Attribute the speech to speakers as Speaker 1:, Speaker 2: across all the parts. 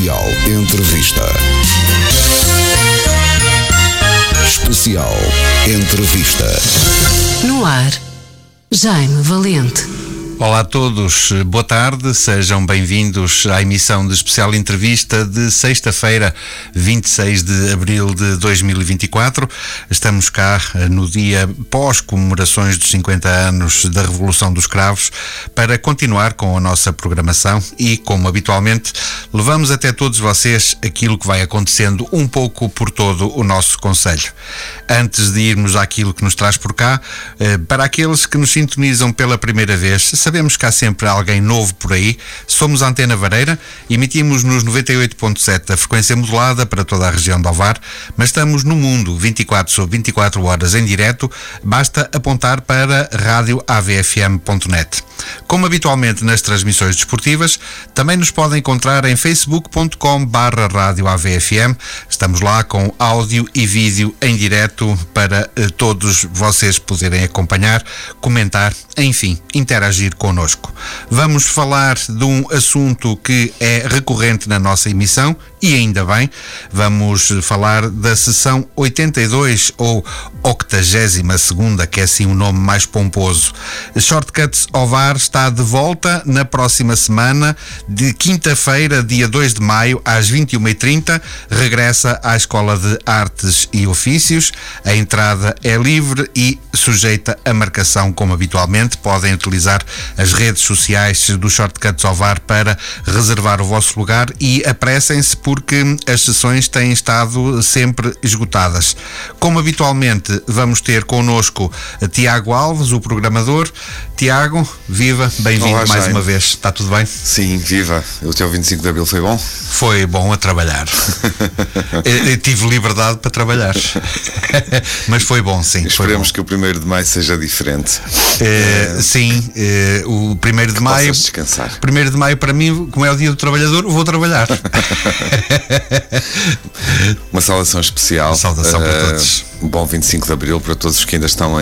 Speaker 1: Especial Entrevista. Especial Entrevista.
Speaker 2: No ar, Jaime Valente.
Speaker 3: Olá a todos, boa tarde, sejam bem-vindos à emissão de especial entrevista de sexta-feira, 26 de abril de 2024. Estamos cá no dia pós-comemorações dos 50 anos da Revolução dos Cravos para continuar com a nossa programação e, como habitualmente, levamos até todos vocês aquilo que vai acontecendo um pouco por todo o nosso concelho. Antes de irmos àquilo que nos traz por cá, para aqueles que nos sintonizam pela primeira vez, sabemos que há sempre alguém novo por aí. Somos a Antena Vareira, emitimos nos 98.7 da frequência modulada para toda a região de Ovar, mas estamos no mundo 24/24 horas em direto, basta apontar para radioavfm.net. Como habitualmente nas transmissões desportivas, também nos podem encontrar em facebook.com/radioavfm. Estamos lá com áudio e vídeo em direto para todos vocês poderem acompanhar, comentar, enfim, interagir connosco. Vamos falar de um assunto que é recorrente na nossa emissão e ainda bem, vamos falar da sessão 82 ou 82ª, que é assim o nome mais pomposo. Shortcuts Ovar está de volta na próxima semana, de quinta-feira, dia 2 de maio, às 21h30, regressa à Escola de Artes e Ofícios. A entrada é livre e sujeita a marcação, como habitualmente. Podem utilizar as redes sociais do Shortcuts Ovar para reservar o vosso lugar e apressem-se porque as sessões têm estado sempre esgotadas. Como habitualmente, vamos ter connosco Tiago Alves, o programador. Tiago, viva, bem-vindo. Olá, mais uma vez. Está tudo bem?
Speaker 4: Sim, viva. O teu 25 de Abril foi bom?
Speaker 3: Foi bom a trabalhar. Eu tive liberdade para trabalhar. Mas foi bom, sim.
Speaker 4: Esperemos que o 1º de Maio seja diferente.
Speaker 3: Sim, o 1º de Maio.
Speaker 4: Descansar.
Speaker 3: 1º de Maio para mim, como é o dia do trabalhador, vou trabalhar.
Speaker 4: Uma saudação especial.
Speaker 3: Uma saudação para todos.
Speaker 4: Bom 25 de Abril para todos os que ainda estão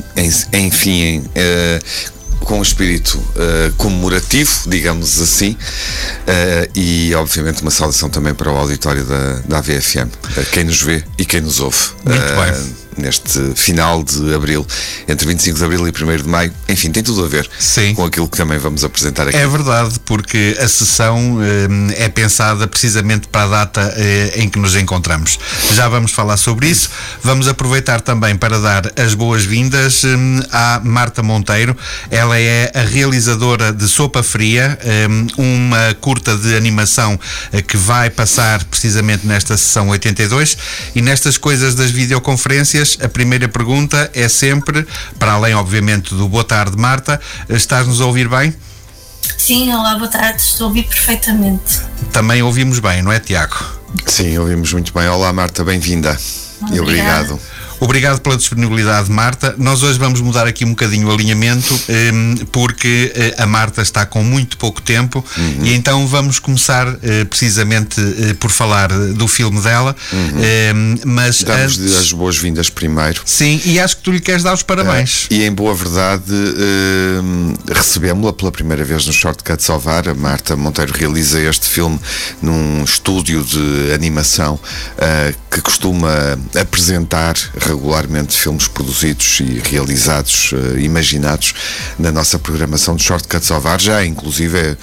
Speaker 4: com o espírito comemorativo, digamos assim, e obviamente uma saudação também para o auditório da AVFM, quem nos vê e quem nos ouve.
Speaker 3: Muito bem.
Speaker 4: Neste final de Abril, entre 25 de Abril e 1º de Maio, enfim, tem tudo a ver com aquilo que também vamos apresentar aqui.
Speaker 3: É verdade, porque a sessão é pensada precisamente para a data em que nos encontramos. Já vamos falar sobre isso. Vamos aproveitar também para dar as boas-vindas à Marta Monteiro. Ela é a realizadora de Sopa Fria, uma curta de animação que vai passar precisamente nesta sessão 82, e nestas coisas das videoconferências, a primeira pergunta é sempre, para além obviamente do boa tarde, Marta, estás-nos a ouvir bem?
Speaker 5: Sim, olá, boa tarde, estou a ouvir perfeitamente.
Speaker 3: Também ouvimos bem, não é, Tiago?
Speaker 4: Sim, ouvimos muito bem. Olá, Marta, bem-vinda. E obrigado.
Speaker 3: Obrigado pela disponibilidade, Marta. Nós hoje vamos mudar aqui um bocadinho o alinhamento, porque a Marta está com muito pouco tempo, e então vamos começar precisamente por falar do filme dela. Mas
Speaker 4: damos-lhe as boas-vindas primeiro.
Speaker 3: Sim, e acho que tu lhe queres dar os parabéns.
Speaker 4: E em boa verdade, recebemos-la pela primeira vez no Shortcuts Ovar. A Marta Monteiro realiza este filme num estúdio de animação que costuma apresentar regularmente filmes produzidos e realizados, imaginados na nossa programação de Shortcuts Ovar, inclusive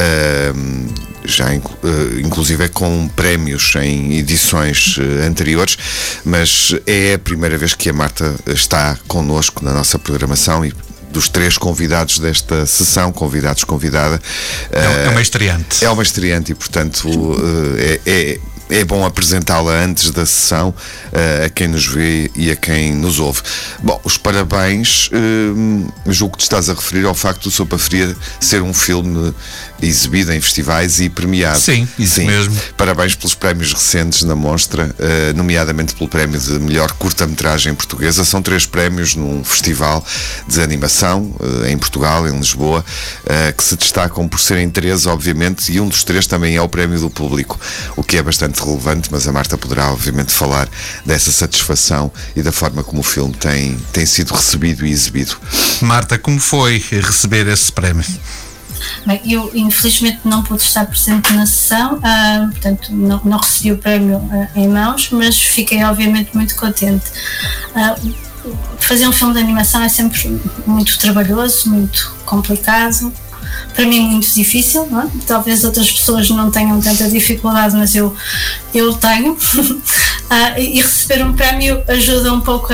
Speaker 4: com prémios em edições anteriores, mas é a primeira vez que a Marta está connosco na nossa programação e dos 3 convidados desta sessão, convidada.
Speaker 3: É uma estreante.
Speaker 4: É uma estreante e, portanto, é bom apresentá-la antes da sessão a quem nos vê e a quem nos ouve. Bom, os parabéns, julgo que te estás a referir ao facto do Sopa Fria ser um filme exibido em festivais e premiado.
Speaker 3: Sim, isso mesmo.
Speaker 4: Parabéns pelos prémios recentes na Mostra, nomeadamente pelo prémio de melhor curta-metragem portuguesa. São 3 prémios num festival de animação em Portugal, em Lisboa, que se destacam por serem 3, obviamente, e um dos 3 também é o prémio do público, o que é bastante relevante, mas a Marta poderá obviamente falar dessa satisfação e da forma como o filme tem sido recebido e exibido.
Speaker 3: Marta, como foi receber esse prémio?
Speaker 5: Bem, eu infelizmente não pude estar presente na sessão, portanto não recebi o prémio em mãos, mas fiquei obviamente muito contente. Fazer um filme de animação é sempre muito trabalhoso, muito complicado, para mim muito difícil, não é? Talvez outras pessoas não tenham tanta dificuldade, mas eu tenho. E receber um prémio ajuda um pouco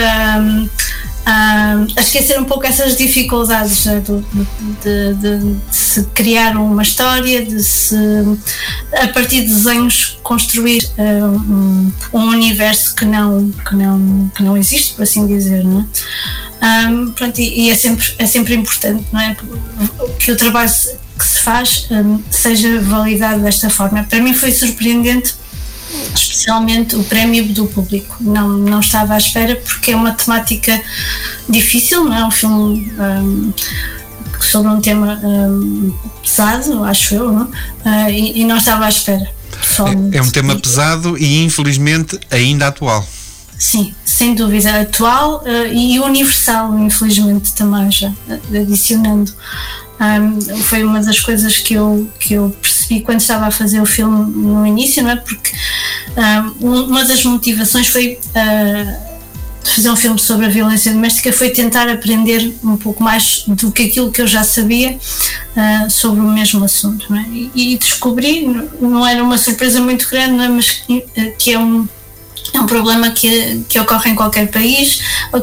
Speaker 5: a esquecer um pouco essas dificuldades, né, de se criar uma história, de se, a partir de desenhos, construir um universo que não existe, por assim dizer, não é? Pronto, e é sempre importante, não é, que o trabalho que se faz seja validado desta forma. Para mim foi surpreendente, especialmente o prémio do público. Não estava à espera, porque é uma temática difícil, não é? Um filme sobre um tema pesado, acho eu, não? E não estava à espera.
Speaker 3: É um tema pesado e infelizmente ainda atual.
Speaker 5: Sim, sem dúvida, atual e universal, infelizmente também, já adicionando. Foi uma das coisas que eu percebi quando estava a fazer o filme no início, não é? Porque uma das motivações foi fazer um filme sobre a violência doméstica, foi tentar aprender um pouco mais do que aquilo que eu já sabia sobre o mesmo assunto, não é? E descobri, não era uma surpresa muito grande, não é? Mas que é um problema que ocorre em qualquer país,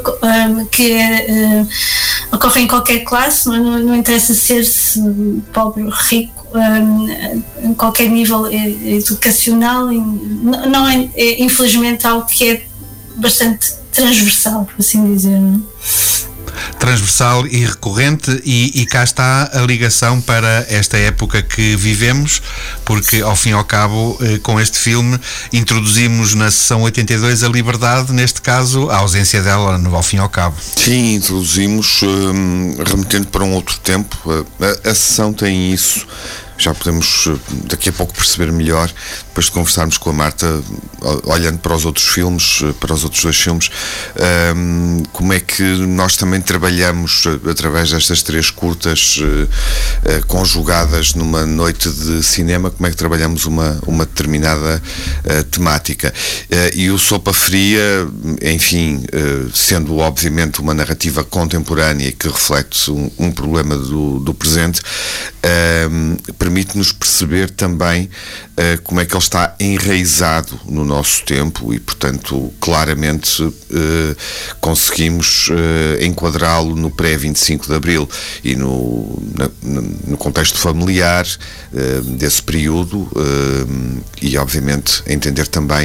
Speaker 5: ocorre em qualquer classe, não interessa ser-se pobre ou rico, em qualquer nível educacional, não é, infelizmente, algo que é bastante transversal, por assim dizer, não é?
Speaker 3: Transversal e recorrente, e cá está a ligação para esta época que vivemos, porque ao fim e ao cabo, com este filme introduzimos na sessão 82 a liberdade, neste caso a ausência dela ao fim e ao cabo.
Speaker 4: Sim, introduzimos, remetendo para um outro tempo. A sessão tem isso. Já podemos daqui a pouco perceber melhor, depois de conversarmos com a Marta, olhando para os outros filmes, para os outros dois filmes, como é que nós também trabalhamos através destas 3 curtas conjugadas numa noite de cinema, como é que trabalhamos uma determinada temática. E o Sopa Fria, enfim, sendo obviamente uma narrativa contemporânea que reflete um problema do presente, permite-nos perceber também como é que ele está enraizado no nosso tempo e, portanto, claramente conseguimos enquadrá-lo no pré-25 de Abril e no contexto familiar desse período e, obviamente, entender também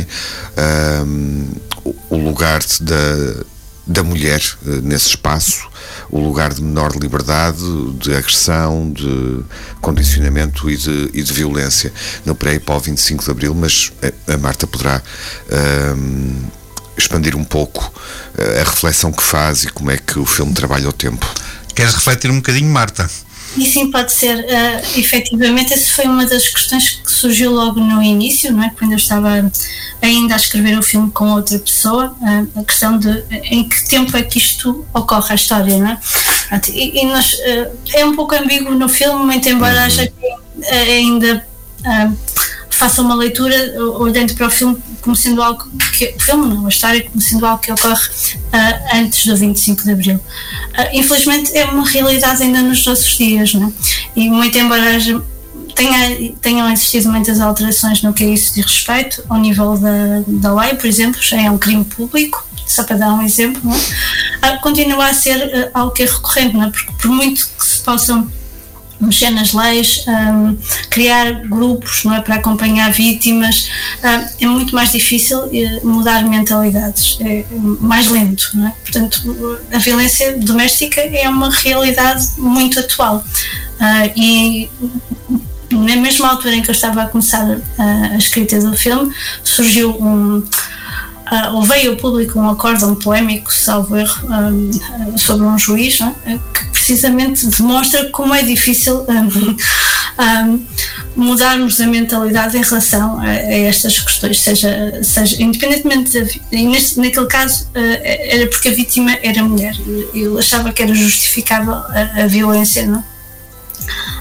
Speaker 4: o lugar da mulher nesse espaço, o lugar de menor liberdade, de agressão, de condicionamento e de violência no pré e pós 25 de Abril, mas a Marta poderá expandir um pouco a reflexão que faz e como é que o filme trabalha o tempo.
Speaker 3: Queres refletir um bocadinho, Marta?
Speaker 5: E sim, pode ser. Efetivamente, essa foi uma das questões que surgiu logo no início, não é? Quando eu estava ainda a escrever o filme com outra pessoa, a questão de em que tempo é que isto ocorre, a história, não é? E nós, é um pouco ambíguo no filme, muito embora haja que ainda faça uma leitura olhando para o filme como sendo algo que, o filme não, a história como sendo algo que ocorre antes do 25 de Abril. Infelizmente é uma realidade ainda nos nossos dias, não é? E muito embora tenham existido muitas alterações no que a isso diz respeito, ao nível da lei, por exemplo, já é um crime público, só para dar um exemplo, não é? Continua a ser algo que é recorrente, não é? Porque por muito que se possam mexer nas leis, criar grupos, não é, para acompanhar vítimas, é muito mais difícil mudar mentalidades, é mais lento, não é? Portanto, a violência doméstica é uma realidade muito atual, e na mesma altura em que eu estava a começar a escrita do filme, surgiu ou veio ao público um acórdão polémico, salvo erro, sobre um juiz, não é? Que precisamente demonstra como é difícil mudarmos a mentalidade em relação a estas questões, seja independentemente naquele caso era porque a vítima era mulher, ele achava que era justificável a violência, não?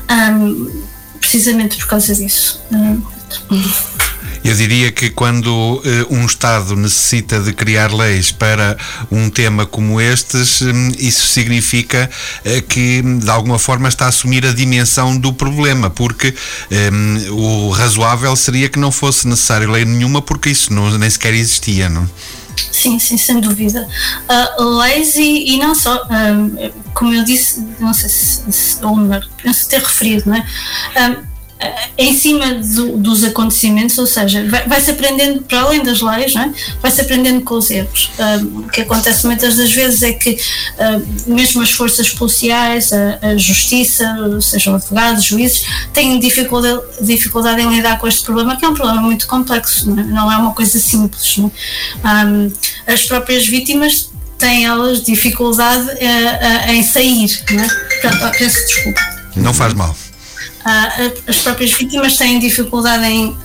Speaker 5: precisamente por causa disso.
Speaker 3: Eu diria que quando um Estado necessita de criar leis para um tema como estes, isso significa que de alguma forma está a assumir a dimensão do problema, porque o razoável seria que não fosse necessário lei nenhuma, porque isso nem sequer existia, não?
Speaker 5: Sim, sem dúvida. Leis e não só, como eu disse, não sei se ou melhor, penso ter referido, não é? Em cima dos acontecimentos, ou seja, vai-se aprendendo, para além das leis, não é? Vai-se aprendendo com os erros. O que acontece muitas das vezes é que mesmo as forças policiais, a justiça, sejam advogados, juízes, têm dificuldade em lidar com este problema, que é um problema muito complexo, não é uma coisa simples, não é? As próprias vítimas têm elas dificuldade em sair, não é? Peço desculpa.
Speaker 3: Não faz mal.
Speaker 5: As próprias vítimas têm dificuldade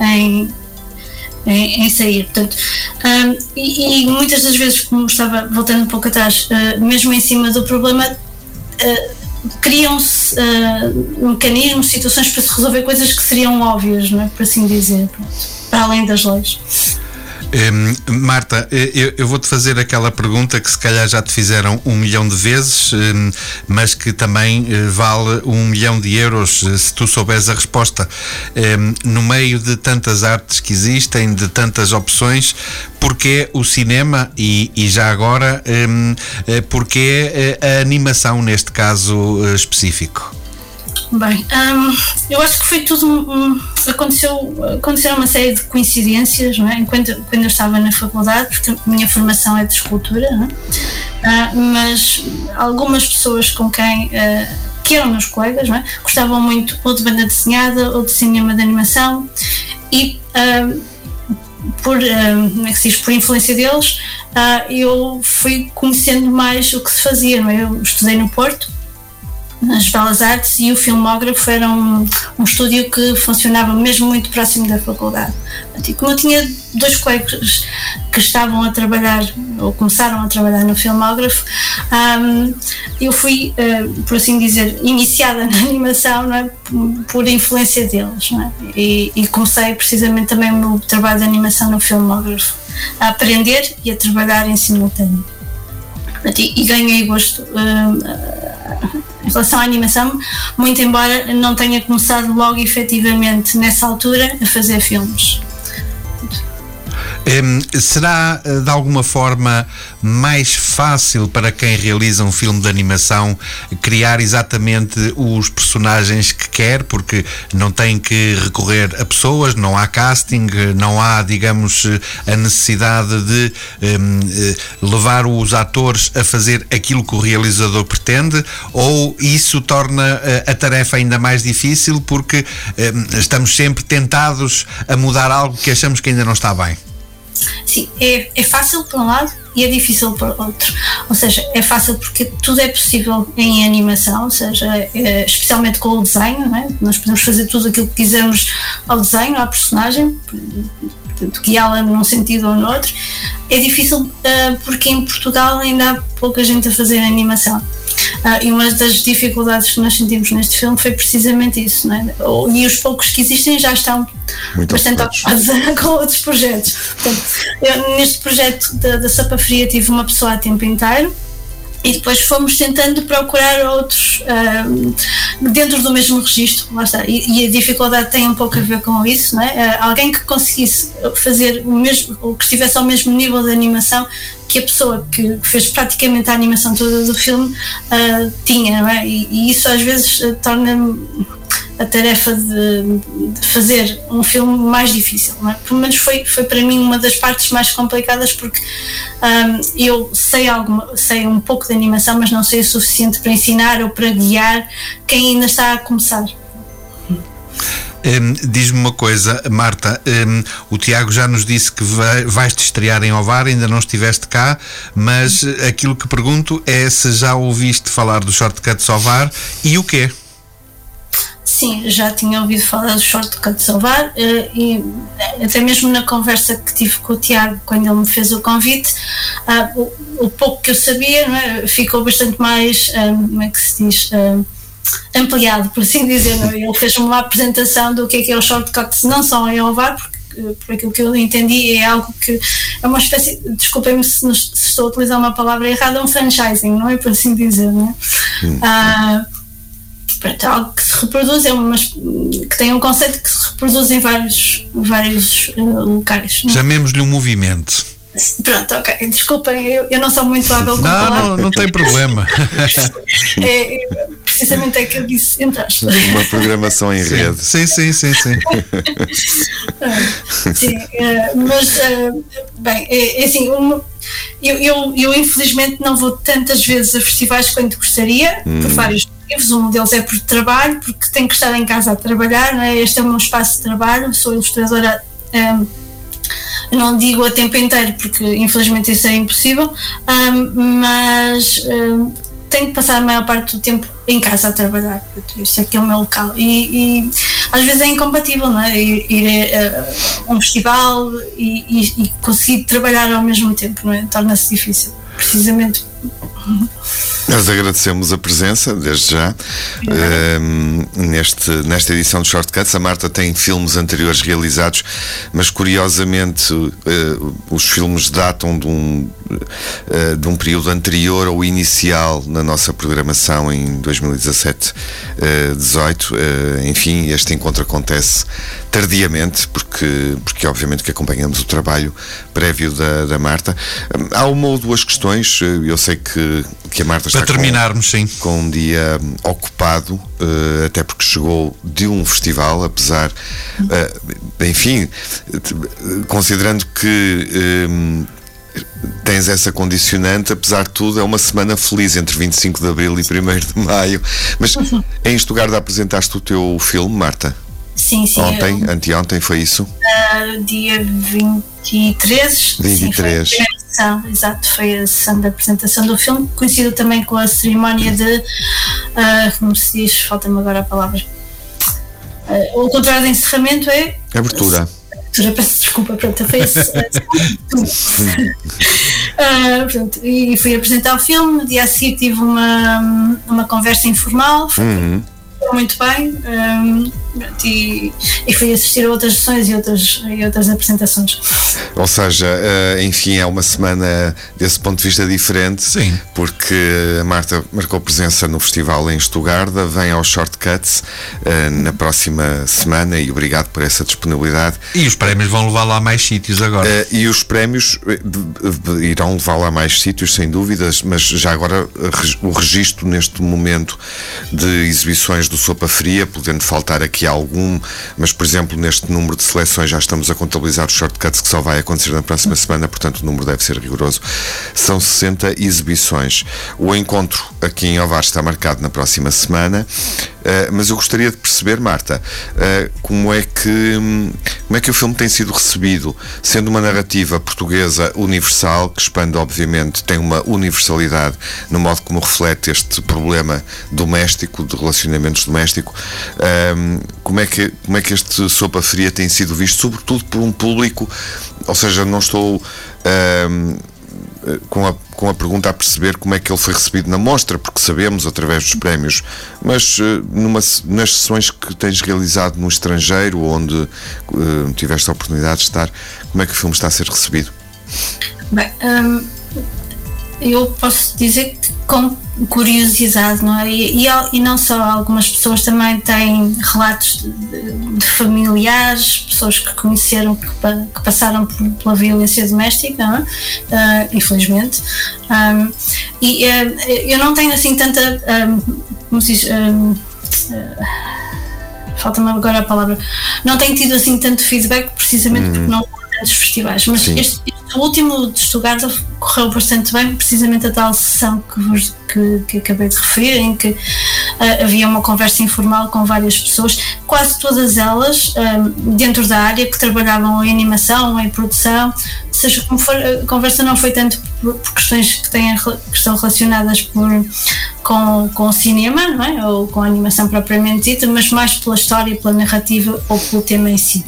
Speaker 5: em sair. Portanto, e muitas das vezes, como estava voltando um pouco atrás, mesmo em cima do problema, criam-se mecanismos, situações para se resolver coisas que seriam óbvias, não é? Por assim dizer, para além das leis.
Speaker 3: Marta, eu vou-te fazer aquela pergunta que se calhar já te fizeram 1 milhão de vezes, mas que também vale 1 milhão de euros se tu souberes a resposta. No meio de tantas artes que existem, de tantas opções, porquê o cinema e já agora porquê a animação neste caso específico?
Speaker 5: Bem, eu acho que foi tudo aconteceu uma série de coincidências, não é? Quando eu estava na faculdade, porque a minha formação é de escultura, não é? Mas algumas pessoas com quem que eram meus colegas, não é? Gostavam muito ou de banda desenhada ou de cinema de animação e como é que se diz, por influência deles, eu fui conhecendo mais o que se fazia, não é? Eu estudei no Porto, nas Belas Artes, e o Filmógrafo era um estúdio que funcionava mesmo muito próximo da faculdade. E como eu tinha 2 colegas que estavam a trabalhar ou começaram a trabalhar no Filmógrafo, eu fui, por assim dizer, iniciada na animação, não é? Por influência deles, não é? E comecei precisamente também o meu trabalho de animação no Filmógrafo, a aprender e a trabalhar em simultâneo. E ganhei gosto em relação à animação, muito embora não tenha começado logo efetivamente nessa altura a fazer filmes.
Speaker 3: Será de alguma forma mais fácil para quem realiza um filme de animação criar exatamente os personagens que quer, porque não tem que recorrer a pessoas, não há casting, não há, digamos, a necessidade de levar os atores a fazer aquilo que o realizador pretende, ou isso torna a tarefa ainda mais difícil porque estamos sempre tentados a mudar algo que achamos que ainda não está bem?
Speaker 5: Sim, é fácil por um lado e é difícil por outro. Ou seja, é fácil porque tudo é possível em animação, ou seja, especialmente com o desenho, não é? Nós podemos fazer tudo aquilo que quisermos ao desenho, à personagem, portanto, guiá-la num sentido ou no outro. É difícil porque em Portugal ainda há pouca gente a fazer animação. E uma das dificuldades que nós sentimos neste filme foi precisamente isso, não é? E os poucos que existem já estão muito bastante ocupados com outros projetos. Portanto, eu, neste projeto da Sopa Fria, tive uma pessoa a tempo inteiro e depois fomos tentando procurar outros dentro do mesmo registro, lá está. E a dificuldade tem um pouco a ver com isso, não é? Alguém que conseguisse fazer o mesmo, ou que estivesse ao mesmo nível de animação que a pessoa que fez praticamente a animação toda do filme tinha, não é? E isso às vezes torna a tarefa de fazer um filme mais difícil, não é? Pelo menos foi para mim uma das partes mais complicadas, porque eu sei um pouco de animação, mas não sei o suficiente para ensinar ou para guiar quem ainda está a começar.
Speaker 3: Diz-me uma coisa, Marta, o Tiago já nos disse que vais-te estrear em Ovar, ainda não estiveste cá, mas aquilo que pergunto é se já ouviste falar do Shortcuts Ovar e o quê?
Speaker 5: Sim, já tinha ouvido falar do Shortcuts Ovar e até mesmo na conversa que tive com o Tiago quando ele me fez o convite, o pouco que eu sabia, não é, ficou bastante mais, como é que se diz, ampliado, por assim dizer, não? Ele fez-me uma apresentação do que é o Shortcuts, não só em Ovar, porque por aquilo que eu entendi é algo que é uma espécie, desculpem-me se estou a utilizar uma palavra errada, um franchising, não é, por assim dizer, não é? É algo que se reproduz, que tem um conceito que se reproduz em vários locais.
Speaker 3: Chamemos-lhe um movimento.
Speaker 5: Pronto, ok, desculpem, eu não sou muito hábil com palavras.
Speaker 3: Não tem problema.
Speaker 5: Precisamente é que eu disse, entre aspas.
Speaker 4: Uma programação em rede.
Speaker 3: Sim.
Speaker 5: Sim, mas, bem, é assim, eu infelizmente não vou tantas vezes a festivais quanto gostaria, por vários motivos. Um deles é por trabalho, porque tenho que estar em casa a trabalhar, não é? Este é o meu espaço de trabalho, sou ilustradora. Não digo a tempo inteiro, porque infelizmente isso é impossível, mas tenho que passar a maior parte do tempo em casa a trabalhar. Isto aqui é o meu local e às vezes é incompatível, não é? Ir a um festival e conseguir trabalhar ao mesmo tempo, não é? Torna-se difícil, precisamente.
Speaker 4: Nós agradecemos a presença, desde já, nesta edição de Shortcuts. A Marta tem filmes anteriores realizados, mas curiosamente os filmes datam de um período anterior ao inicial na nossa programação em 2017-18. Enfim, este encontro acontece tardiamente, porque obviamente que acompanhamos o trabalho prévio da Marta. Há uma ou duas questões, eu sei que a Marta está
Speaker 3: para terminarmos,
Speaker 4: com um dia ocupado, até porque chegou de um festival, apesar, enfim, considerando que tens essa condicionante, apesar de tudo é uma semana feliz entre 25 de Abril e 1º de Maio. Mas em Estugarda apresentaste o teu filme, Marta?
Speaker 5: Sim.
Speaker 4: Anteontem foi isso?
Speaker 5: Dia 23.
Speaker 4: 23.
Speaker 5: Sim, exato, foi a sessão de apresentação do filme, coincidiu também com a cerimónia de, como se diz, falta-me agora a palavra, o contrário de encerramento é...
Speaker 4: Abertura.
Speaker 5: Peço desculpa, pronto, foi esse. Pronto, e fui apresentar o filme. No dia a seguir tive uma conversa informal, foi muito bem, e fui assistir a outras sessões e outras apresentações.
Speaker 4: Ou seja, enfim, é uma semana desse ponto de vista diferente.
Speaker 3: Sim.
Speaker 4: Porque a Marta marcou presença no festival em Estugarda, vem aos Shortcuts na próxima semana, e obrigado por essa disponibilidade.
Speaker 3: E os prémios vão levar lá a mais sítios agora.
Speaker 4: E os prémios irão levar lá a mais sítios, sem dúvidas, mas já agora o registro neste momento de exibições do Sopa Fria, podendo faltar aqui algum, mas por exemplo neste número de seleções já estamos a contabilizar os Shortcuts, que só vai acontecer na próxima semana, portanto o número deve ser rigoroso. São 60 exibições. O encontro aqui em Ovar está marcado na próxima semana, mas eu gostaria de perceber, Marta, como é que o filme tem sido recebido, sendo uma narrativa portuguesa universal, que expande, obviamente, tem uma universalidade no modo como reflete este problema doméstico, de relacionamentos domésticos. Como é que este Sopa Fria tem sido visto, sobretudo por um público, ou seja, não estou com a pergunta a perceber como é que ele foi recebido na mostra, porque sabemos através dos prémios, mas nas sessões que tens realizado no estrangeiro, onde tiveste a oportunidade de estar, como é que o filme está a ser recebido?
Speaker 5: Bem, eu posso dizer que com curiosidade, não é? E não só, algumas pessoas também têm relatos de familiares, pessoas que conheceram, que passaram pela violência doméstica, não é? Infelizmente. E eu não tenho assim tanta, como se diz, falta-me agora a palavra, não tenho tido assim tanto feedback, precisamente porque não dos festivais, mas este último de Estugarda correu bastante bem, precisamente a tal sessão que acabei de referir, em que havia uma conversa informal com várias pessoas, quase todas elas dentro da área, que trabalhavam em animação, em produção, seja como for. A conversa não foi tanto por questões que estão relacionadas com o cinema, não é? Ou com a animação propriamente dita, mas mais pela história, pela narrativa ou pelo tema em si.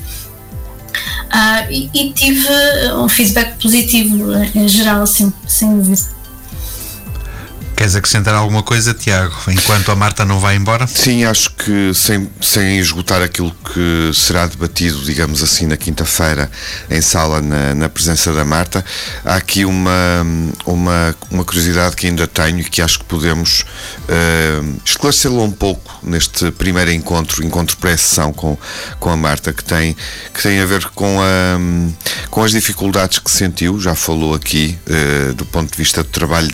Speaker 5: E tive um feedback positivo em geral, sem dúvida.
Speaker 3: Queres acrescentar alguma coisa, Tiago, enquanto a Marta não vai embora?
Speaker 4: Sim, acho que sem esgotar aquilo que será debatido, digamos assim, na quinta-feira em sala na presença da Marta, há aqui uma curiosidade que ainda tenho e que acho que podemos esclarecê-la um pouco neste primeiro encontro pré-sessão com a Marta, que tem a ver com as dificuldades que sentiu, já falou aqui, do ponto de vista do trabalho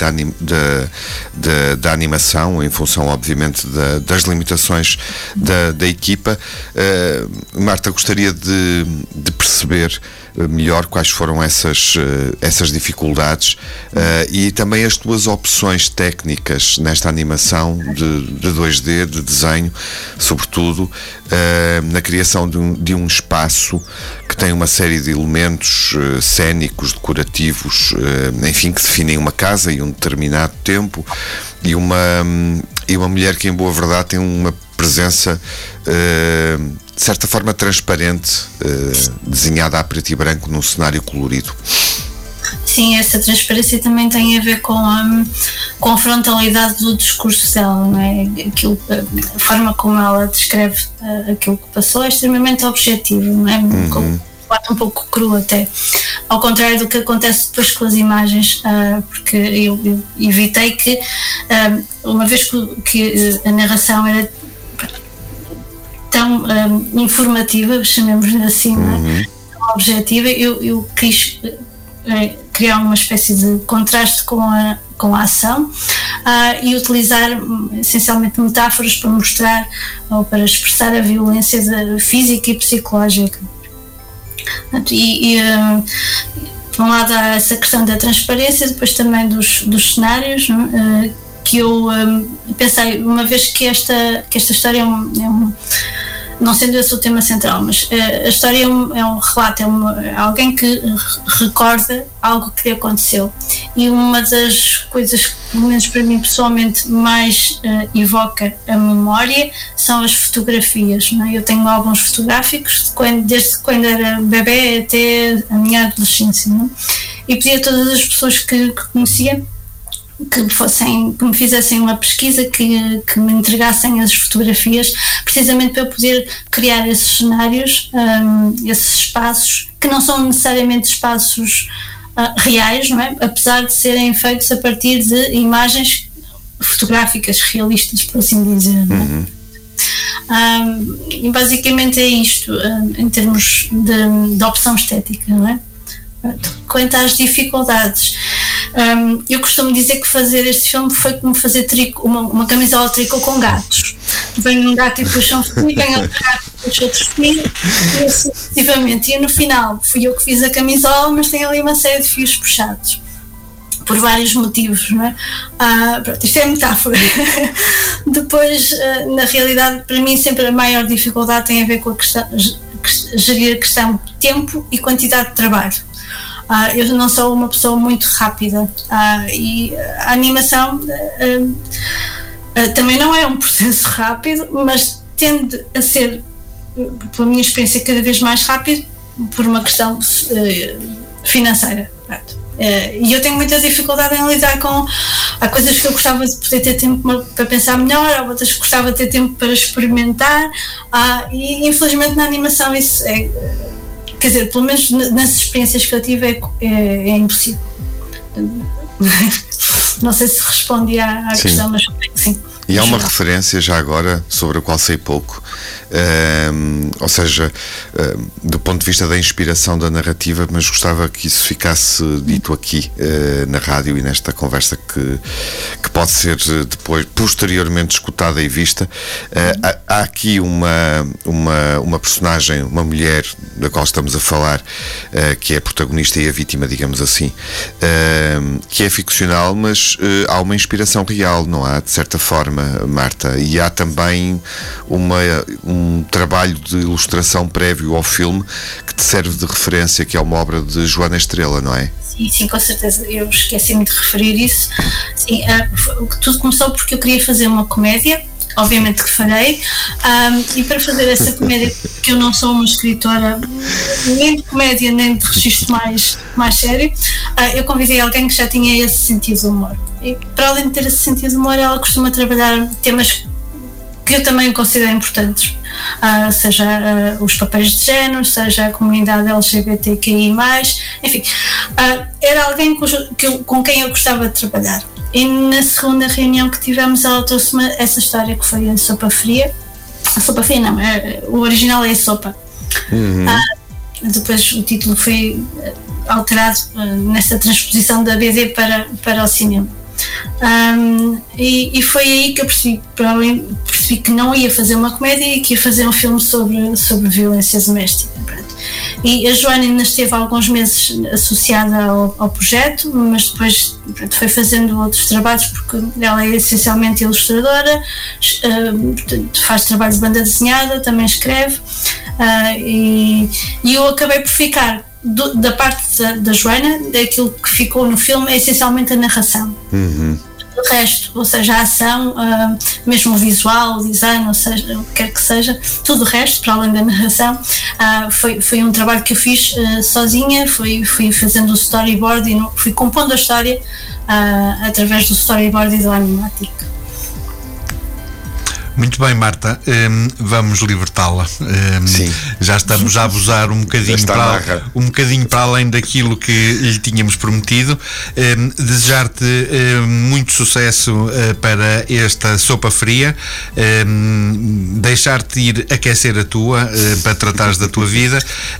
Speaker 4: da animação, em função, obviamente, das limitações da equipa. Marta, gostaria de perceber melhor quais foram essas dificuldades e também as tuas opções técnicas nesta animação de 2D, de desenho, sobretudo na criação de um espaço que tem uma série de elementos cênicos, decorativos, enfim, que definem uma casa e um determinado tempo, e uma mulher que, em boa verdade, tem uma presença de certa forma transparente, desenhada a preto e branco num cenário colorido.
Speaker 5: Sim, essa transparência também tem a ver com a frontalidade do discurso dela, não é? A forma como ela descreve aquilo que passou é extremamente objetivo, não é? Um pouco cru até, ao contrário do que acontece depois com as imagens, porque eu evitei que, uma vez que a narração era tão informativa, chamemos-lhe assim, tão objetiva, eu quis criar uma espécie de contraste com a ação e utilizar essencialmente metáforas para mostrar ou para expressar a violência física e psicológica. E por um lado há essa questão da transparência, depois também dos cenários, que eu pensei, uma vez que esta história não sendo esse o tema central, mas a história é um relato, é alguém que recorda algo que lhe aconteceu, e uma das coisas que, pelo menos para mim pessoalmente, mais evoca a memória são as fotografias, não é? Eu tenho álbuns fotográficos desde quando era bebê até a minha adolescência, não é? E pedi a todas as pessoas que conhecia que me fizessem uma pesquisa, que me entregassem as fotografias, precisamente para eu poder criar esses cenários, esses espaços, que não são necessariamente espaços reais, não é? Apesar de serem feitos a partir de imagens fotográficas realistas, por assim dizer, não é? E basicamente é isto, em termos de opção estética, não é? Quanto às dificuldades, eu costumo dizer que fazer este filme foi como fazer uma camisola de tricô com gatos. Vem um gato e puxa um fio, vem outro gato e puxa outro fio, e assim sucessivamente. E no final fui eu que fiz a camisola, mas tem ali uma série de fios puxados por vários motivos, não é? Pronto, isto é metáfora. Depois, na realidade, para mim sempre a maior dificuldade tem a ver com gerir a questão de tempo e quantidade de trabalho. Eu não sou uma pessoa muito rápida, e a animação também não é um processo rápido, mas tende a ser, pela minha experiência, cada vez mais rápido por uma questão financeira. E eu tenho muita dificuldade em lidar com... Há coisas que eu gostava de poder ter tempo para pensar melhor, há outras que gostava de ter tempo para experimentar, e infelizmente na animação isso é... Quer dizer, pelo menos nas experiências que eu tive é impossível. Não sei se respondi à questão, mas sim.
Speaker 4: E há uma referência já agora sobre a qual sei pouco, ou seja, do ponto de vista da inspiração da narrativa, mas gostava que isso ficasse dito aqui na rádio e nesta conversa que pode ser depois, posteriormente escutada e vista. Há aqui uma personagem, uma mulher da qual estamos a falar, que é a protagonista e a vítima, digamos assim, que é ficcional, mas há uma inspiração real, não há, de certa forma, Marta? E há também um trabalho de ilustração prévio ao filme que te serve de referência, que é uma obra de Joana Estrela, não é?
Speaker 5: Sim, com certeza, eu esqueci-me de referir isso. Sim, tudo começou porque eu queria fazer uma comédia, obviamente que farei, e para fazer essa comédia, que eu não sou uma escritora nem de comédia nem de registro mais sério, eu convidei alguém que já tinha esse sentido de humor. e para além de ter esse sentido de humor, ela costuma trabalhar temas que eu também considero importantes, seja os papéis de género, seja a comunidade LGBTQI+, enfim, era alguém com quem eu gostava de trabalhar. E na segunda reunião que tivemos, ela trouxe-me essa história que foi a Sopa Fria. A Sopa Fria não, o original é a Sopa. Depois o título foi alterado nesta transposição da BD para o cinema. E foi aí que eu percebi que não ia fazer uma comédia e que ia fazer um filme sobre violência doméstica. E a Joana ainda esteve há alguns meses associada ao projeto, mas depois foi fazendo outros trabalhos, porque ela é essencialmente ilustradora, faz trabalho de banda desenhada, também escreve, e eu acabei por ficar da parte da Joana. Aquilo que ficou no filme é essencialmente a narração. O resto, ou seja, a ação, mesmo o visual, o design, ou seja, o que quer que seja, tudo o resto, para além da narração, foi um trabalho que eu fiz sozinha. Fui fazendo o storyboard e fui compondo a história através do storyboard e do animatic.
Speaker 3: Muito bem, Marta, vamos libertá-la. Já estamos a abusar um bocadinho para além daquilo que lhe tínhamos prometido. Desejar-te muito sucesso para esta Sopa Fria, deixar-te ir aquecer a tua, para tratares da tua vida,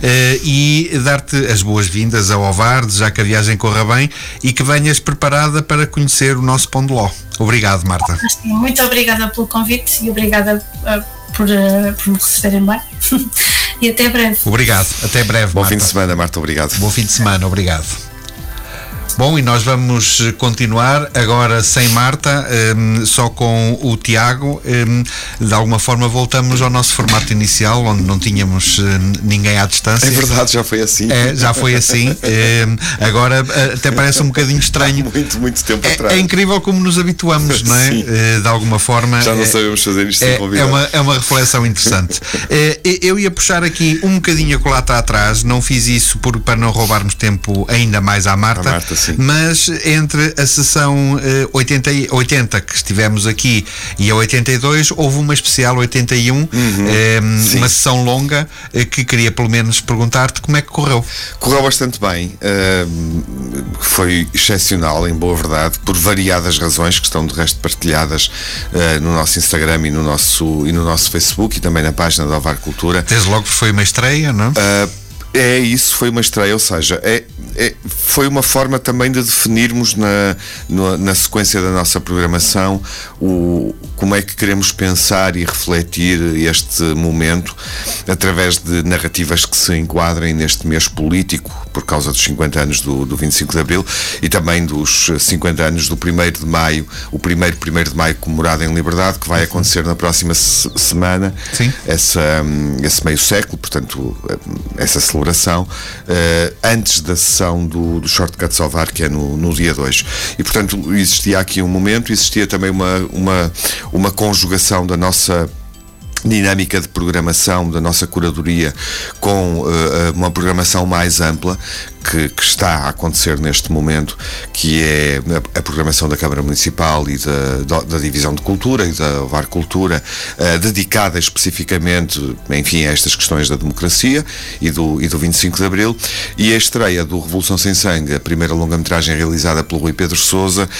Speaker 3: e dar-te as boas-vindas ao Ovar, desejar que a viagem corra bem e que venhas preparada para conhecer o nosso Pão de Ló. Obrigado, Marta.
Speaker 5: Muito obrigada pelo convite e obrigada por me receberem bem. E até breve.
Speaker 3: Obrigado, até breve,
Speaker 4: Bom
Speaker 3: Marta.
Speaker 4: fim de semana, Marta, obrigado.
Speaker 3: Bom fim de semana, obrigado. Bom, e nós vamos continuar agora sem Marta, só com o Tiago. De alguma forma voltamos ao nosso formato inicial, onde não tínhamos ninguém à distância.
Speaker 4: É verdade, já foi assim.
Speaker 3: Já foi assim. Agora até parece um bocadinho estranho.
Speaker 4: Muito tempo atrás.
Speaker 3: É incrível como nos habituamos, não é? De alguma forma.
Speaker 4: Já não sabemos fazer isto sem convidado.
Speaker 3: É uma reflexão interessante. Eu ia puxar aqui um bocadinho a colata atrás, não fiz isso para não roubarmos tempo ainda mais à Marta. Mas entre a sessão 80 que estivemos aqui e a 82, houve uma especial 81, uma sessão longa, que queria pelo menos perguntar-te como é que correu.
Speaker 4: Correu bastante bem, foi excepcional, em boa verdade, por variadas razões que estão de resto partilhadas no nosso Instagram e no nosso Facebook, e também na página da Ovar Cultura.
Speaker 3: Desde logo foi uma estreia, não?
Speaker 4: Isso foi uma estreia, ou seja, foi uma forma também de definirmos na sequência da nossa programação como é que queremos pensar e refletir este momento através de narrativas que se enquadrem neste mês político, por causa dos 50 anos do 25 de Abril e também dos 50 anos do 1º de Maio, o primeiro de Maio comemorado em liberdade, que vai acontecer na próxima semana.
Speaker 3: Sim.
Speaker 4: Esse meio século, portanto, essa celebração, antes da sessão do Shortcuts Ovar, que é no dia 2. E, portanto, existia aqui um momento, existia também uma conjugação da nossa dinâmica de programação, da nossa curadoria, com uma programação mais ampla que está a acontecer neste momento, que é a programação da Câmara Municipal e da Divisão de Cultura e da Ovar Cultura, dedicada especificamente, enfim, a estas questões da democracia e do 25 de Abril, e a estreia do Revolução Sem Sangue, a primeira longa-metragem realizada pelo Rui Pedro Sousa,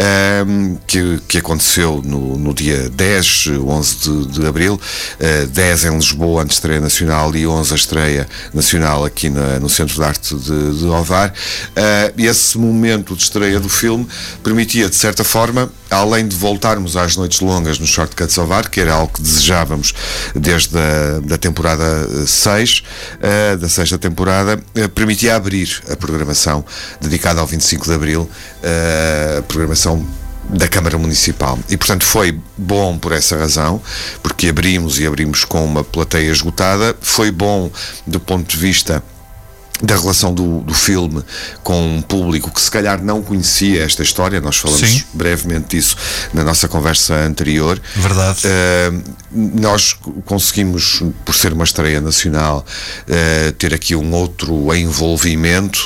Speaker 4: que aconteceu no dia 10, 11 de Abril, 10 em Lisboa, antestreia nacional, e 11 a estreia nacional aqui no Centro de Arte de Ovar. Esse momento de estreia do filme permitia, de certa forma, além de voltarmos às noites longas no Shortcuts Ovar, que era algo que desejávamos desde da temporada 6, da sexta temporada, permitia abrir a programação dedicada ao 25 de Abril, a programação da Câmara Municipal. E, portanto, foi bom por essa razão, porque abrimos com uma plateia esgotada. Foi bom do ponto de vista da relação do filme com um público que se calhar não conhecia esta história. Nós falamos
Speaker 3: Sim.
Speaker 4: brevemente disso na nossa conversa anterior.
Speaker 3: Verdade.
Speaker 4: Nós conseguimos, por ser uma estreia nacional, ter aqui um outro envolvimento,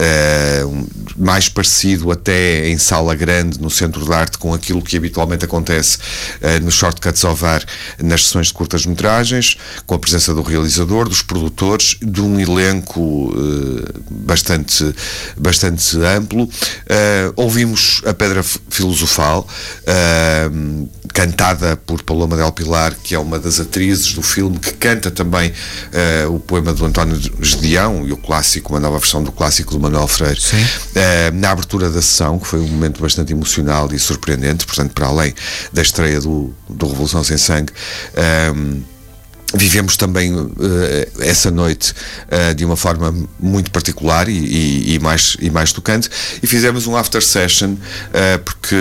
Speaker 4: mais parecido até em sala grande, no Centro de Arte, com aquilo que habitualmente acontece nos Shortcuts ao VAR, nas sessões de curtas-metragens, com a presença do realizador, dos produtores, de um elenco bastante amplo. Ouvimos a Pedra Filosofal, cantada por Paloma del Pilar, que é uma das atrizes do filme, que canta também o poema do António Gedeão e o clássico, uma nova versão do clássico do Manuel Freire, na abertura da sessão, que foi um momento bastante emocional e surpreendente. Portanto, para além da estreia do Revolução Sem Sangue, vivemos também essa noite de uma forma muito particular e mais tocante, e fizemos um after session, porque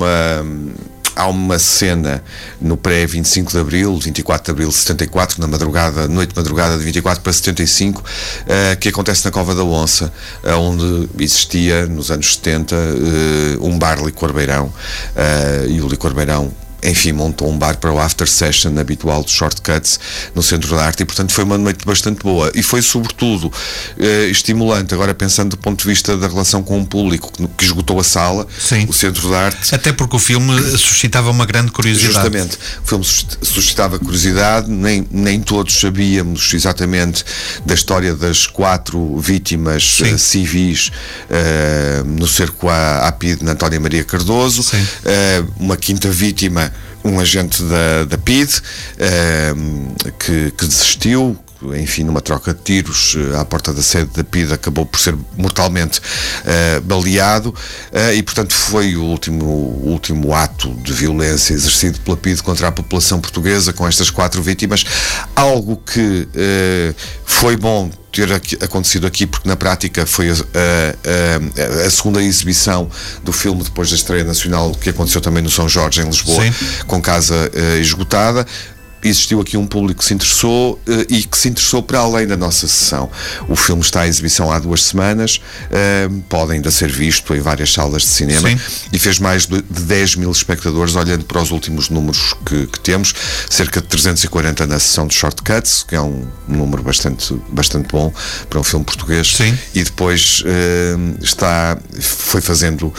Speaker 4: há uma cena no pré-25 de Abril, 24 de Abril de 74, noite madrugada de 24 para 75, que acontece na Cova da Onça, onde existia, nos anos 70, um bar Licor Beirão, e o Licor Beirão, enfim, montou um bar para o after session habitual dos Shortcuts no Centro da Arte, e portanto foi uma noite bastante boa, e foi sobretudo estimulante, agora pensando do ponto de vista da relação com o público que esgotou a sala.
Speaker 3: Sim.
Speaker 4: O Centro da Arte,
Speaker 3: Até porque o filme suscitava uma grande curiosidade.
Speaker 4: justamente, o filme suscitava curiosidade, nem todos sabíamos exatamente da história das 4 vítimas civis no cerco à PIDE na Antónia Maria Cardoso. Uma quinta vítima, um agente da PIDE, que desistiu, enfim, numa troca de tiros à porta da sede da PIDE, acabou por ser mortalmente baleado, e portanto foi o último ato de violência exercido pela PIDE contra a população portuguesa, com estas 4 vítimas. Algo que foi bom ter acontecido aqui, porque na prática foi a segunda exibição do filme depois da estreia nacional, que aconteceu também no São Jorge, em Lisboa, com casa esgotada. Existiu aqui um público que se interessou, e que se interessou para além da nossa sessão. O filme está em exibição há 2 semanas, pode ainda ser visto em várias salas de cinema. E fez mais de 10 mil espectadores, olhando para os últimos números que temos, cerca de 340 na sessão de Shortcuts, que é um número bastante bom para um filme português. E depois foi fazendo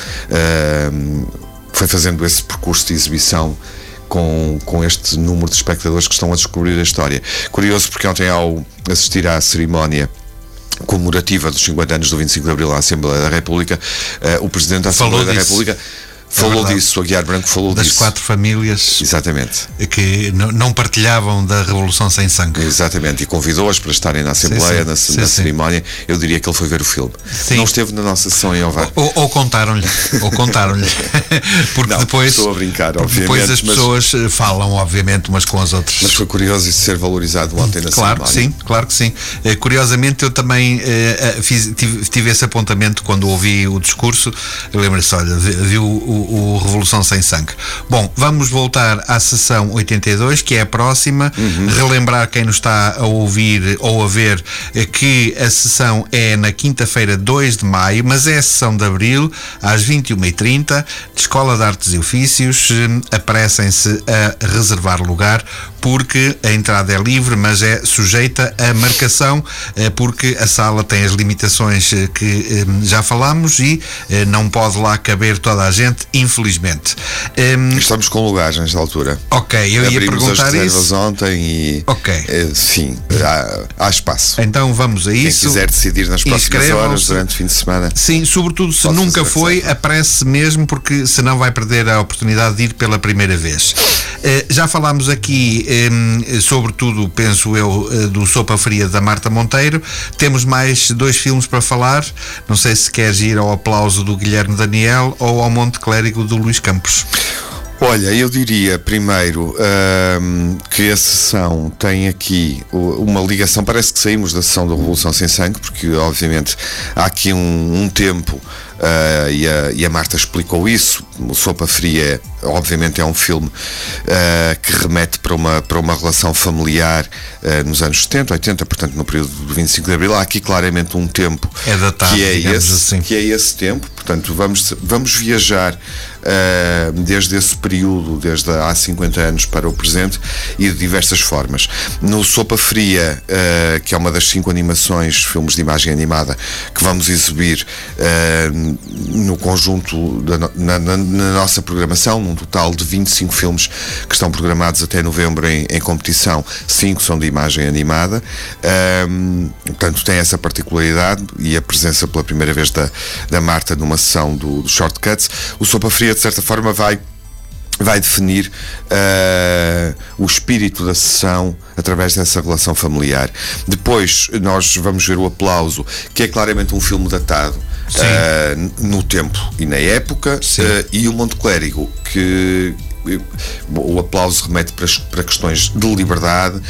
Speaker 4: esse percurso de exibição com este número de espectadores que estão a descobrir a história. Curioso, porque ontem, ao assistir à cerimónia comemorativa dos 50 anos do 25 de Abril à Assembleia da República, o Presidente da Assembleia da República falou disso, o Aguiar Branco falou
Speaker 3: das
Speaker 4: disso.
Speaker 3: 4 famílias,
Speaker 4: exatamente,
Speaker 3: que não partilhavam da Revolução Sem Sangue.
Speaker 4: Exatamente, e convidou-as para estarem na Assembleia, na cerimónia. Eu diria que ele foi ver o filme. Não esteve na nossa sessão em Ovar.
Speaker 3: Ou contaram-lhe. Porque
Speaker 4: não,
Speaker 3: depois
Speaker 4: estou a brincar, obviamente,
Speaker 3: depois as pessoas falam, obviamente, umas com as outras.
Speaker 4: Mas foi curioso isso ser valorizado ontem na cerimónia.
Speaker 3: Claro que sim. Curiosamente, eu também tive esse apontamento quando ouvi o discurso. Eu lembro-se, olha, viu o Revolução Sem Sangue. Bom, vamos voltar à sessão 82, que é a próxima. Relembrar quem nos está a ouvir ou a ver que a sessão é na quinta-feira, 2 de maio, mas é a sessão de abril, às 21h30, de Escola de Artes e Ofícios. Apressem-se a reservar lugar, porque a entrada é livre, mas é sujeita a marcação, porque a sala tem as limitações que já falámos e não pode lá caber toda a gente, infelizmente.
Speaker 4: Estamos com lugares nesta altura.
Speaker 3: Ok, eu ia perguntar
Speaker 4: as reservas
Speaker 3: isso
Speaker 4: ontem e sim, há espaço.
Speaker 3: Então vamos a isso.
Speaker 4: Quem quiser decidir nas próximas horas, durante o fim de semana.
Speaker 3: Sim, sobretudo se nunca foi, apresse mesmo, porque senão vai perder a oportunidade de ir pela primeira vez. Já falámos aqui, sobretudo, penso eu, do Sopa Fria da Marta Monteiro. Temos mais 2 filmes para falar. Não sei se queres ir ao Aplauso do Guilherme Daniel ou ao Monte Clérigo do Luís Campos.
Speaker 4: Olha, eu diria primeiro que a sessão tem aqui uma ligação. Parece que saímos da sessão da Revolução Sem Sangue, porque obviamente há aqui um tempo e a Marta explicou isso. O Sopa Fria, obviamente, é um filme que remete para uma relação familiar nos anos 70, 80, portanto no período do 25 de Abril. Há aqui claramente um tempo
Speaker 3: datado,
Speaker 4: que é esse tempo, portanto vamos viajar desde esse período, desde há 50 anos para o presente, e de diversas formas. No Sopa Fria, que é uma das 5 animações, filmes de imagem animada, que vamos exibir no conjunto na nossa programação, num total de 25 filmes que estão programados até novembro em competição, 5 são de imagem animada. Portanto, tem essa particularidade, e a presença pela primeira vez da Marta numa sessão do Shortcuts. O Sopa Fria, de certa forma, vai definir o espírito da sessão através dessa relação familiar. Depois nós vamos ver o Aplauso, que é claramente um filme datado no tempo e na época, e o Monte Clérigo, que o Aplauso remete para questões de liberdade,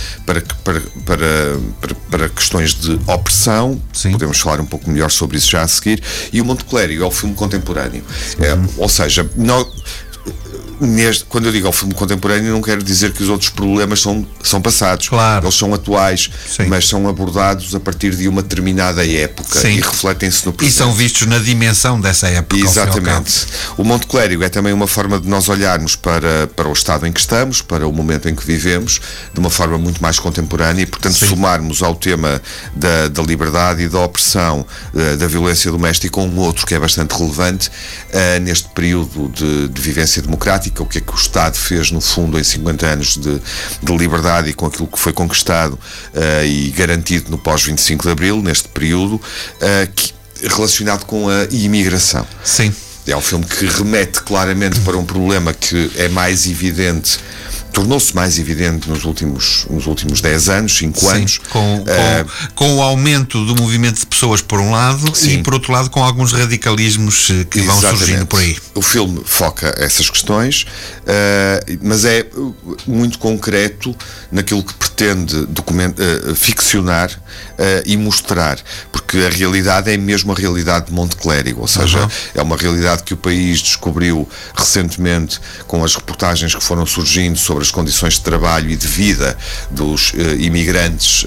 Speaker 4: para questões de opressão. Podemos falar um pouco melhor sobre isso já a seguir. E o Monte Clérigo é o filme contemporâneo, ou seja, quando eu digo ao filme contemporâneo, não quero dizer que os outros problemas são passados.
Speaker 3: Claro.
Speaker 4: Eles são atuais, mas são abordados a partir de uma determinada época e refletem-se no presente.
Speaker 3: E são vistos na dimensão dessa época.
Speaker 4: Exatamente. O Monte Clérigo é também uma forma de nós olharmos para o estado em que estamos, para o momento em que vivemos, de uma forma muito mais contemporânea, e, portanto, somarmos ao tema da liberdade e da opressão, da violência doméstica, um outro que é bastante relevante neste período de vivência democrática. O que é que o Estado fez, no fundo, em 50 anos de liberdade, e com aquilo que foi conquistado e garantido no pós-25 de Abril, neste período, relacionado com a imigração. É um filme que remete claramente para um problema que é mais evidente, tornou-se mais evidente nos últimos 10 anos, 5 anos.
Speaker 3: Com o aumento do movimento de pessoas, por um lado, e por outro lado com alguns radicalismos que vão surgindo por aí.
Speaker 4: O filme foca essas questões, mas é muito concreto naquilo que pretende ficcionar e mostrar, porque a realidade é mesmo a realidade de Monte Clérigo, ou seja, é uma realidade que o país descobriu recentemente com as reportagens que foram surgindo sobre as condições de trabalho e de vida dos imigrantes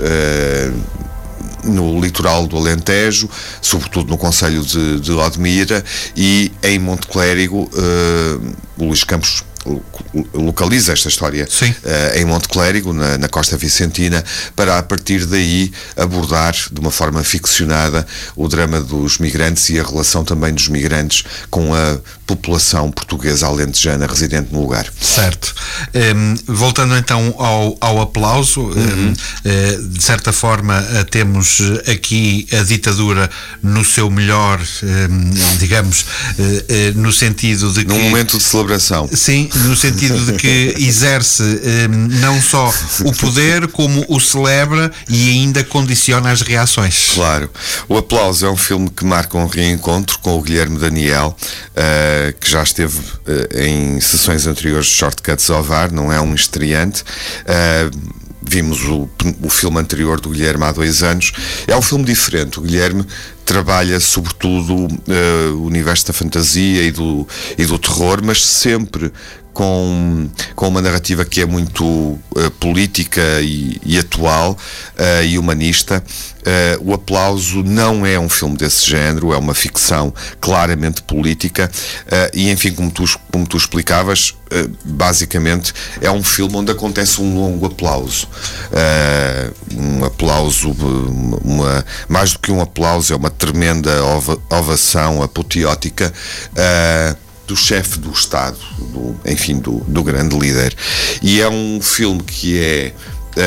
Speaker 4: no litoral do Alentejo, sobretudo no concelho de Odmira, e em Monte Clérigo, o Luís Campos localiza esta história em Monte Clérigo, na Costa Vicentina, para a partir daí abordar de uma forma ficcionada o drama dos migrantes e a relação também dos migrantes com a população portuguesa alentejana residente no lugar.
Speaker 3: Certo. Voltando então ao Aplauso, de certa forma temos aqui a ditadura no seu melhor, digamos, no sentido de que...
Speaker 4: Num momento de celebração.
Speaker 3: Sim, no sentido de que exerce não só o poder, como o celebra e ainda condiciona as reações.
Speaker 4: Claro. O Aplauso é um filme que marca um reencontro com o Guilherme Daniel, que já esteve em sessões anteriores de Shortcuts ao VAR, não é um estreante. Vimos o filme anterior do Guilherme há 2 anos. É um filme diferente. O Guilherme trabalha sobretudo o universo da fantasia e do terror, mas sempre com uma narrativa que é muito política e atual e humanista. O Aplauso não é um filme desse género, é uma ficção claramente política, e enfim, como tu explicavas, basicamente é um filme onde acontece um longo aplauso. Um aplauso, mais do que um aplauso, é uma tremenda ovação apoteótica do chefe do Estado, do grande líder. E é um filme que é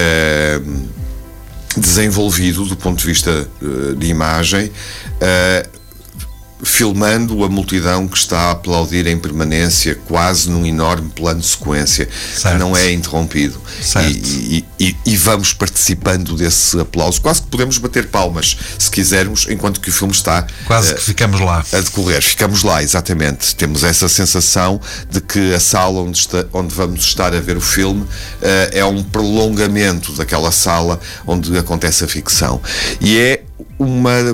Speaker 4: desenvolvido do ponto de vista de imagem, filmando a multidão que está a aplaudir em permanência, quase num enorme plano de sequência, que não é interrompido. E vamos participando desse aplauso. Quase que podemos bater palmas, se quisermos, enquanto que o filme está
Speaker 3: quase que ficamos lá
Speaker 4: a decorrer. Ficamos lá, exatamente. Temos essa sensação de que a sala onde vamos estar a ver o filme é um prolongamento daquela sala onde acontece a ficção. E é uma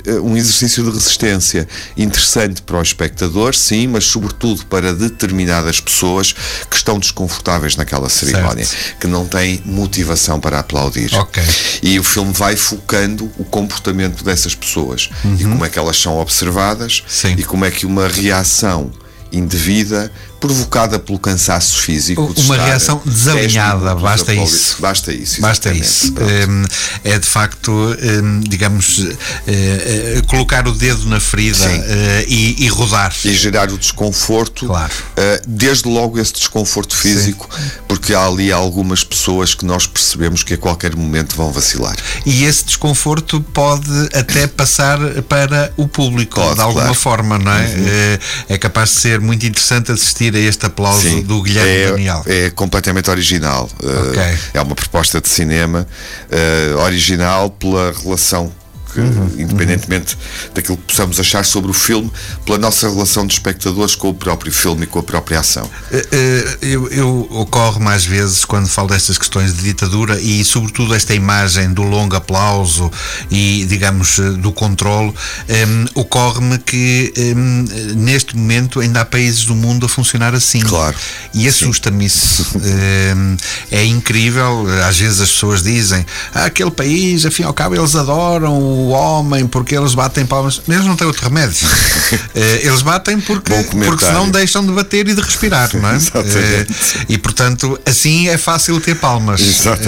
Speaker 4: um exercício de resistência interessante para o espectador, sim, mas sobretudo para determinadas pessoas que estão desconfortáveis naquela cerimónia, que não têm motivação para aplaudir. E o filme vai focando o comportamento dessas pessoas e como é que elas são observadas e como é que uma reação indevida, provocada pelo cansaço físico,
Speaker 3: uma reação desalinhada, basta isso.
Speaker 4: Basta isso.
Speaker 3: É de facto, digamos, colocar o dedo na ferida e rodar.
Speaker 4: E gerar o desconforto, desde logo esse desconforto físico, porque há ali algumas pessoas que nós percebemos que a qualquer momento vão vacilar.
Speaker 3: E esse desconforto pode até passar para o público, de alguma forma, não é? É capaz de ser muito interessante assistir a este aplauso do Guilherme Daniel.
Speaker 4: É completamente original. É uma proposta de cinema original pela relação que, independentemente daquilo que possamos achar sobre o filme, pela nossa relação de espectadores com o próprio filme e com a própria ação.
Speaker 3: Ocorre mais vezes quando falo destas questões de ditadura e sobretudo esta imagem do longo aplauso e, digamos, do controle, ocorre-me que neste momento ainda há países do mundo a funcionar assim. E assusta-me isso. É incrível. Às vezes as pessoas dizem aquele país, afim ao cabo, eles adoram o homem porque eles batem palmas, mas eles não têm outro remédio. Eles batem porque senão deixam de bater e de respirar, não é? E portanto assim é fácil ter palmas.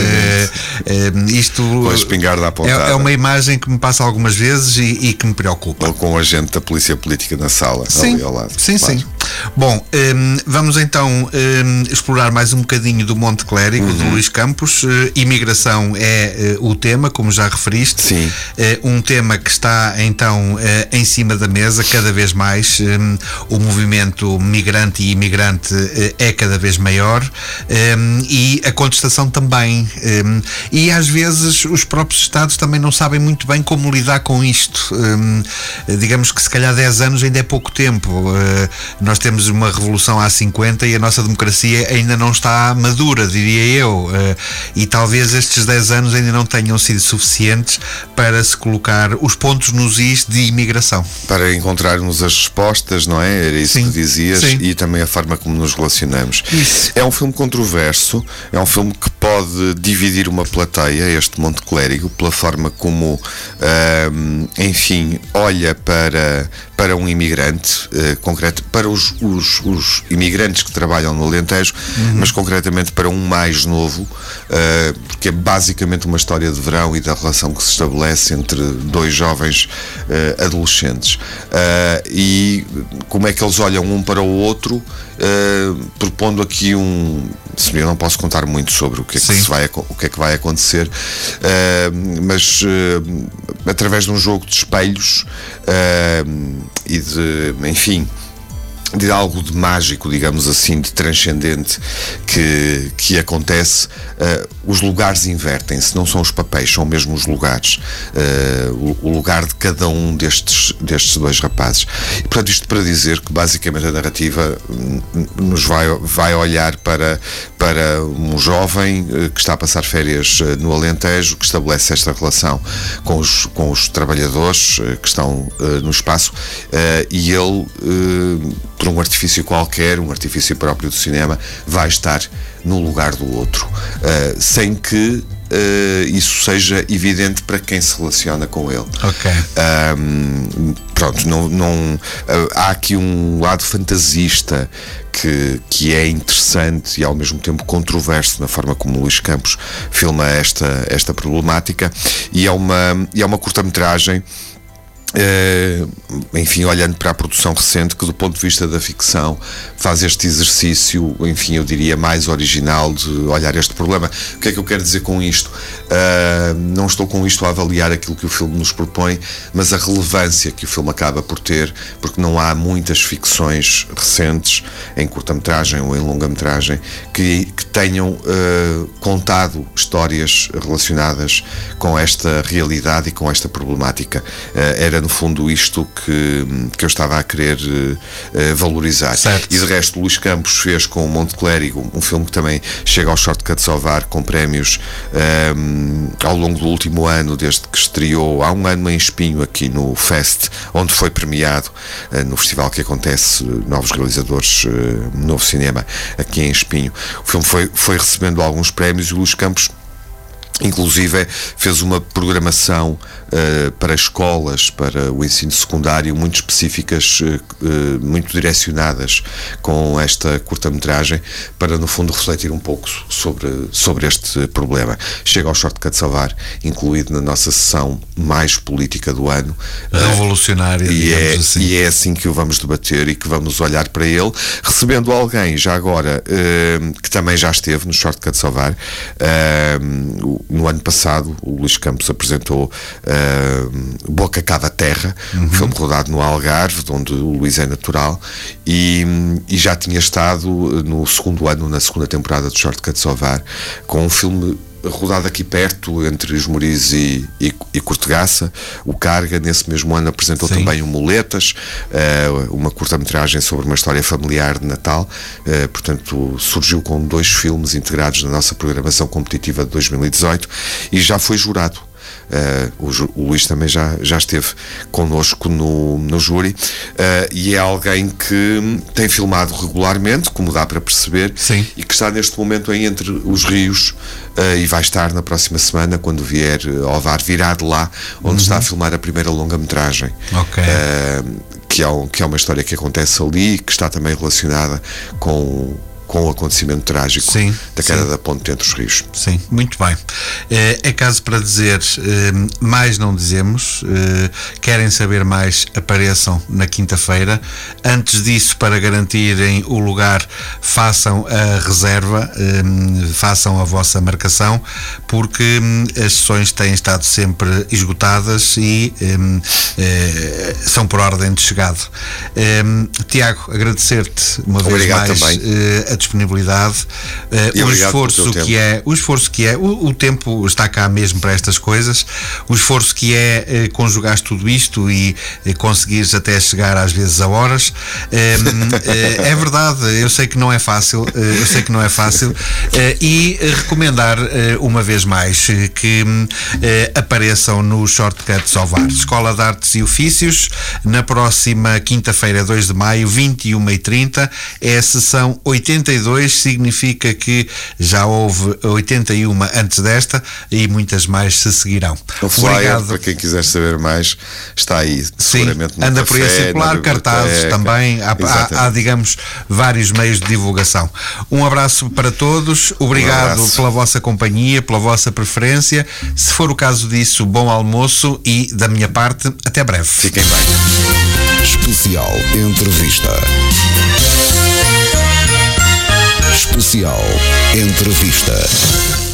Speaker 3: Isto
Speaker 4: com a espingarda apontada.
Speaker 3: É uma imagem que me passa algumas vezes e que me preocupa.
Speaker 4: Ou com o agente da polícia política na sala, ali ao lado.
Speaker 3: Sim. Bom, vamos então explorar mais um bocadinho do Monte Clérigo, do Luís Campos. Imigração é o tema, como já referiste. Um tema que está então em cima da mesa cada vez mais. O movimento migrante e imigrante é cada vez maior e a contestação também. E às vezes os próprios Estados também não sabem muito bem como lidar com isto. Digamos que se calhar 10 anos ainda é pouco tempo. Nós temos uma revolução há 50 e a nossa democracia ainda não está madura, diria eu. E talvez estes 10 anos ainda não tenham sido suficientes para se colocar os pontos nos is de imigração.
Speaker 4: Para encontrarmos as respostas, não é? Era isso que dizias, e também a forma como nos relacionamos. É um filme controverso, é um filme que pode dividir uma plateia, este Monte Clérigo, pela forma como, enfim, olha para um imigrante, concreto, para os imigrantes que trabalham no Alentejo, mas concretamente para um mais novo, porque é basicamente uma história de verão e da relação que se estabelece entre dois jovens adolescentes. E como é que eles olham um para o outro, propondo aqui eu não posso contar muito sobre o que é que vai acontecer, mas através de um jogo de espelhos e de, enfim, de algo de mágico, digamos assim, de transcendente que acontece, os lugares invertem-se, não são os papéis, são mesmo os lugares, o lugar de cada um destes dois rapazes. E, portanto, isto para dizer que basicamente a narrativa nos vai olhar para um jovem que está a passar férias no Alentejo, que estabelece esta relação com os trabalhadores que estão no espaço, e ele, por um artifício qualquer, um artifício próprio do cinema, vai estar no lugar do outro, sem que isso seja evidente para quem se relaciona com ele. Pronto, há aqui um lado fantasista que é interessante e ao mesmo tempo controverso na forma como Luís Campos filma esta problemática, e é uma curta-metragem, enfim, olhando para a produção recente, que do ponto de vista da ficção faz este exercício, enfim, eu diria mais original, de olhar este problema. O que é que eu quero dizer com isto? Não estou com isto a avaliar aquilo que o filme nos propõe, mas a relevância que o filme acaba por ter, porque não há muitas ficções recentes, em curta-metragem ou em longa-metragem, que tenham contado histórias relacionadas com esta realidade e com esta problemática. Era no fundo isto que eu estava a querer valorizar.
Speaker 3: Certo.
Speaker 4: E de resto, Luís Campos fez com o Monte Clérigo um filme que também chega aos Shortcuts ao VAR com prémios ao longo do último ano, desde que estreou há um ano em Espinho, aqui no Fest, onde foi premiado no festival que acontece Novos Realizadores, Novo Cinema, aqui em Espinho. O filme foi recebendo alguns prémios e o Luís Campos inclusive fez uma programação para escolas, para o ensino secundário, muito específicas, muito direcionadas com esta curta-metragem, para no fundo refletir um pouco sobre este problema. Chega ao Shortcuts ao VAR, incluído na nossa sessão mais política do ano.
Speaker 3: Revolucionária, digamos assim.
Speaker 4: E é assim que o vamos debater e que vamos olhar para ele, recebendo alguém, já agora, que também já esteve no Shortcuts ao VAR. No ano passado, o Luís Campos apresentou Boca Cava Terra, um filme rodado no Algarve, onde o Luís é natural, e já tinha estado no segundo ano, na segunda temporada do Shortcuts ao VAR, com um filme rodado aqui perto, entre Esmoriz e Cortegaça, o Carga. Nesse mesmo ano apresentou também o Muletas, uma curta-metragem sobre uma história familiar de Natal. Portanto, surgiu com 2 filmes integrados na nossa programação competitiva de 2018 e já foi jurado. O Luís também já esteve connosco no júri, e é alguém que tem filmado regularmente, como dá para perceber.
Speaker 3: Sim.
Speaker 4: E que está neste momento em Entre os Rios, e vai estar na próxima semana, quando vier ao VAR, virá de lá onde está a filmar a primeira longa-metragem.
Speaker 3: Ok.
Speaker 4: Que é uma história que acontece ali, que está também relacionada com o acontecimento trágico da queda da ponte Entre os Rios.
Speaker 3: Sim, muito bem. É caso para dizer, mais não dizemos. Querem saber mais, apareçam na quinta-feira. Antes disso, para garantirem o lugar, façam a reserva, façam a vossa marcação, porque as sessões têm estado sempre esgotadas e são por ordem de chegado. Tiago, agradecer-te uma vez mais a disponibilidade, o esforço que é, o tempo está cá mesmo para estas coisas, o esforço que é conjugar tudo isto e conseguires até chegar às vezes a horas. É verdade, eu sei que não é fácil, e recomendar uma vez mais que apareçam no Shortcuts ao VAR. Escola de Artes e Ofícios, na próxima quinta-feira, 2 de maio, 21h30, é a sessão 82, significa que já houve 81 antes desta e muitas mais se seguirão.
Speaker 4: O flyer, para quem quiser saber mais, está aí. Seguramente no
Speaker 3: anda
Speaker 4: café,
Speaker 3: por aí a circular, cartazes também, há, digamos, vários meios de divulgação. Um abraço para todos, obrigado pela vossa companhia, pela vossa preferência. Se for o caso disso, bom almoço e, da minha parte, até breve.
Speaker 4: Fiquem bem.
Speaker 1: Especial Entrevista. Especial Entrevista.